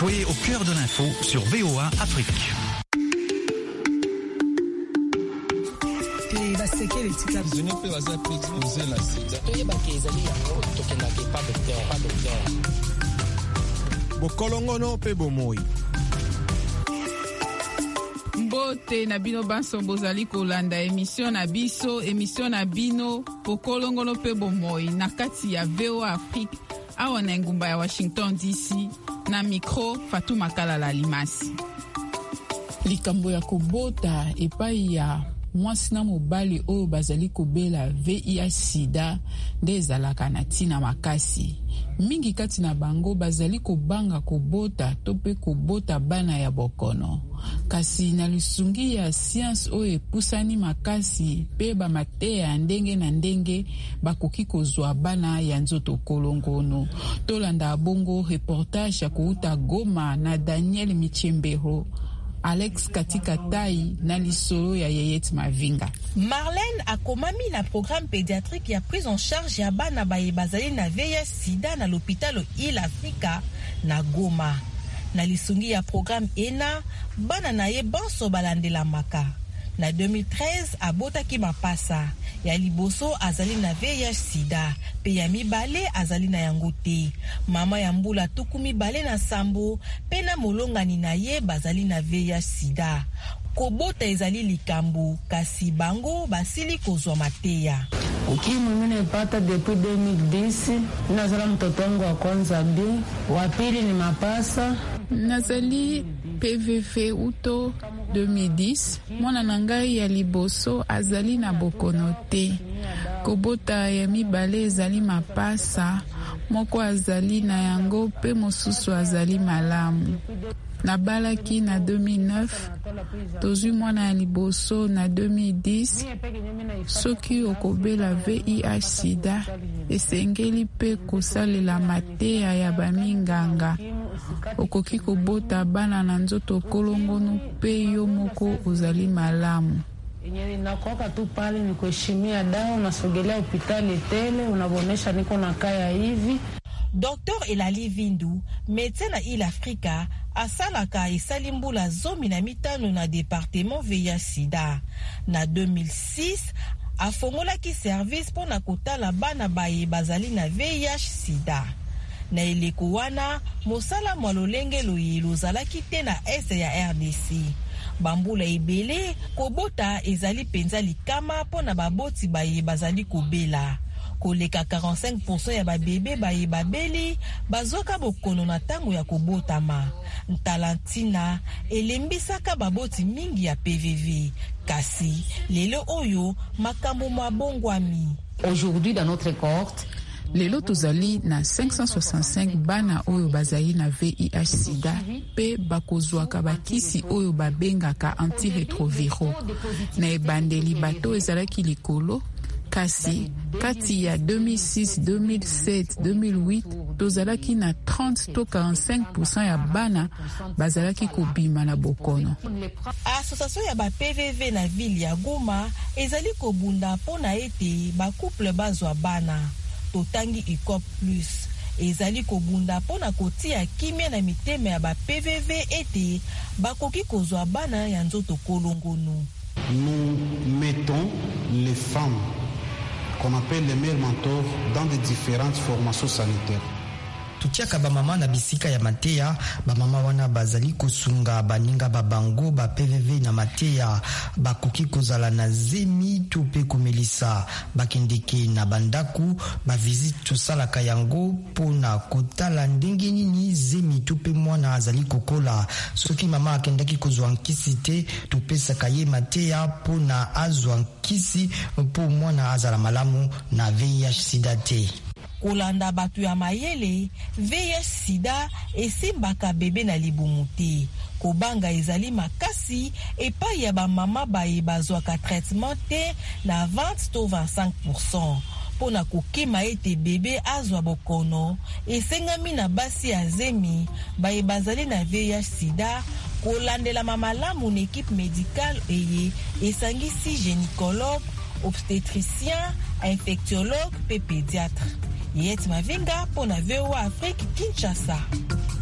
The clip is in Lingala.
Soyez au cœur de l'info sur VOA Afrique. Bokolongono pe bomoi. Mbote na bino banso bozali kolanda emission na bino Bokolongono pe bomoi na kati ya VOA Afrique awa na ngumba ya Washington DC na micro Fatou Makala Limasi. Likambo ya kobota epai ya mwasi na mobali oyo bazali kobela VIH sida nde ezalaka na ntina makasi. Mingi kati na bango bazali kobanga kobota to pe kobota bana ya bokono. Kasi na lisungi ya science oyo epusani makasi pe bamateya ya ndenge na ndenge bakoki kozwa bana ya nzoto kolongono. Tolanda bongo reportage ya kouta Goma na Daniel Michembero, Alex Katika Tai na lisolo ya Yeyet Mavinga. Marlène akomami na programme pédiatrique ya prise en charge ya bana baye bazali na VIH sida na l'hôpital Il Africa na Goma. Na lisungi ya programme ENA, bana na ye banso balandela maka. Na 2013 abotaki mapasa. Ya liboso azali na VIH sida, pe ya mibale azali na yango te. Mama ya mbula tuku mibale na sambo, pe na molongani na ye bazali na VIH sida. Kobota ezali likambo, kasi bango basili kozwa mateya. Ukimwi mimi nimepata depuis 2010, nazala mtoto wangu wa kwanza bien, wa pili ni mapasa. Nazali PVV uto 2010, mwana na ngai ya liboso azali na bokono te. Kobota ya mibale ezali mapasa, moko azali na yango pe mosusu azali malamu. Nabalaki na 2009, tozwi mwana ya liboso na 2010. Soki okobela VIH sida, esengeli pe kosalela mateya ya baminganga. Okoki kobota bana na nzoto kolongono pe yo moko ozali malamu. Nakoka tu pale ni kuheshimia dawa, unasogelea hospitali tele, unabonesha niko na kaya hivi. Dr. Elali Vindu, médecin na Il Africa, asalaka esali mbula 15 na département VIH sida. Na 2006, afongolaki service pona kotala bana baye bazali na VIH sida. Na eleko wana, mosala mwalolenge loyelo zalaki te na este ya RDC. Bambula ebele, kobota ezali penza likama pona baboti baye bazali kobela. Koleka 45% ya babebe baye babeli, bazoka bokono na tango ya kobotama. Ntalantina, elembisaka baboti mingi ya PVV. Kasi, lelo oyo, makambo mabongwami. Aujourd'hui, dans notre cohorte, lelo tozali na 565 bana oyo bazali na VIH sida pe bakozwaka bakisi oyo babengaka antiretroviraux. Na ebandeli bato ezalaki likolo, kasi kati ya 2006, 2007, 2008 tozalaki na 30 to 45% ya bana bazalaki kobima na bokono. Association ya ba PVV na ville ya Goma ezali kobunda pona ete ba couple bazwa bana. Totangi ikop plus ezali kobunda pona kotia kimia na miteme ya ba PVV ete bakoki kozwa bana ya nzoto kolongono. Nous mettons les femmes qu'on appelle les mères mentors dans de différentes formations sanitaires. Tutiaka bamama na bisika ya mateya, bamama wana bazali kosunga baninga babango ba PVV na mateya, bakoki kozala na zemi tupe komelisa, bakendeke na bandaku, ba visite tosalaka yango pona kotala ndenge nini zemi tupe mwana azali kokola. Soki mama akendaki kozwa nkisi te, tupesaka ye mateya pona azwa nkisi po mwana azala malamu na VIH sida te. Kolanda batu ya mayele, VIH sida esimbaka bebe na libumu te. Kobanga ezali makasi epai ya ba mama baye bazwaka traitement te na 20 to 25%. Pona kokima ete bebe azwa bokono, esengami na basi ya zemi baye bazali na VIH sida kolandela mamalamu na équipe médicale eye esangisi gynécologue, obstétricien, infectiologue pe pédiatre. Yet Mavinga pour la VOA Afrique Kinshasa.